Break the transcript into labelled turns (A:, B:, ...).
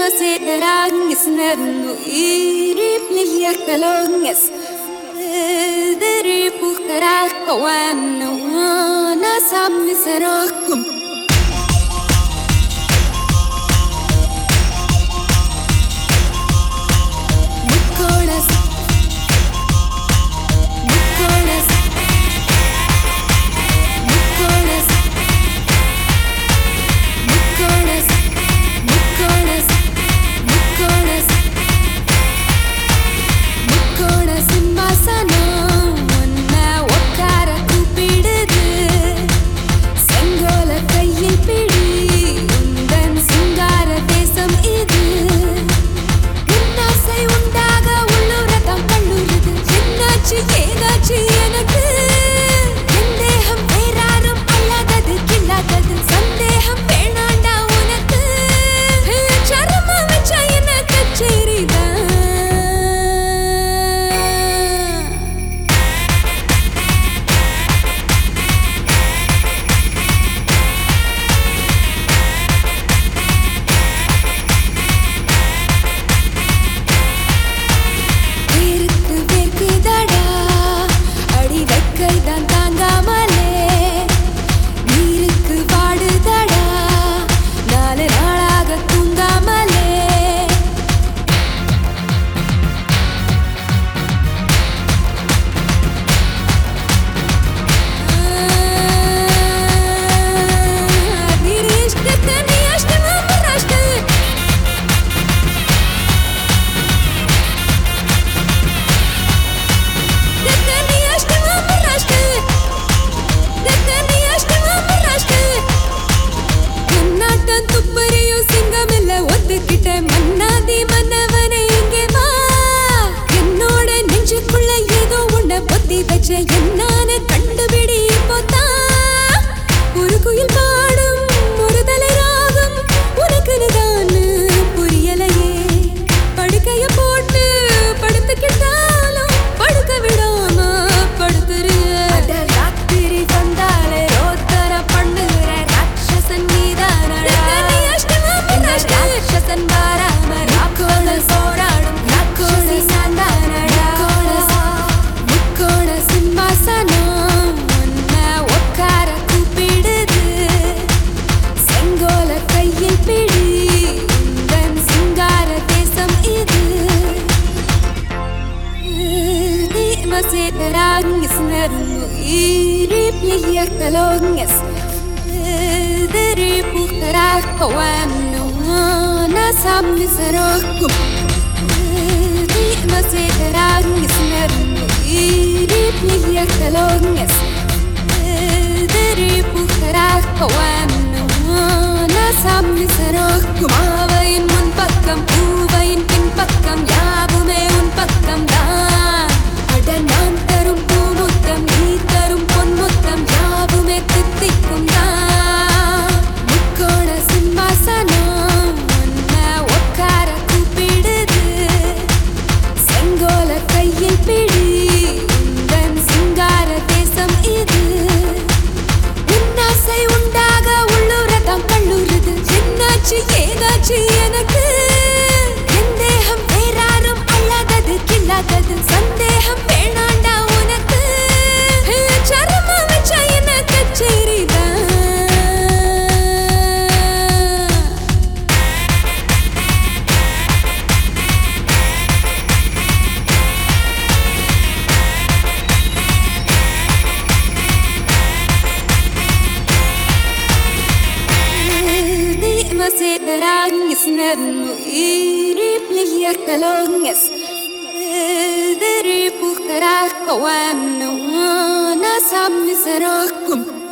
A: serranges nerno iriplia calonges deri puhra kawano na samni sarakum serranges nerno iriplia calonges deri puhra kawano na samni sarakum serranges nerno iriplia calonges deri puhra kawano na samni sarakum avain mun pakkam puvain pin pakkam yavume un pakkam da நான் தரும் பூமுத்தம் நீ தரும் பொன்முத்தம் யாவுமே தித்திக்கும் தான் முக்கோண சிம்மாசனம் உன்னை உட்கார கூப்பிடுது செங்கோல கையில் பிடி உந்தன் சிங்கார தேசம் இது உன்னாசை உண்டாக உள்ளுரதம் கள்ளுருது என்னாச்சு ஏதாச்சு எனக்கு என் தேகம் வேறாரும் அல்லாதது கில்லாதது சந்தேகம் வேணாண்டா உனக்கு சரமா வச்ச என்ன கச்சேரிதான் Dima serranges nerno iriplia calonges deri puhra kawano na samni sarakum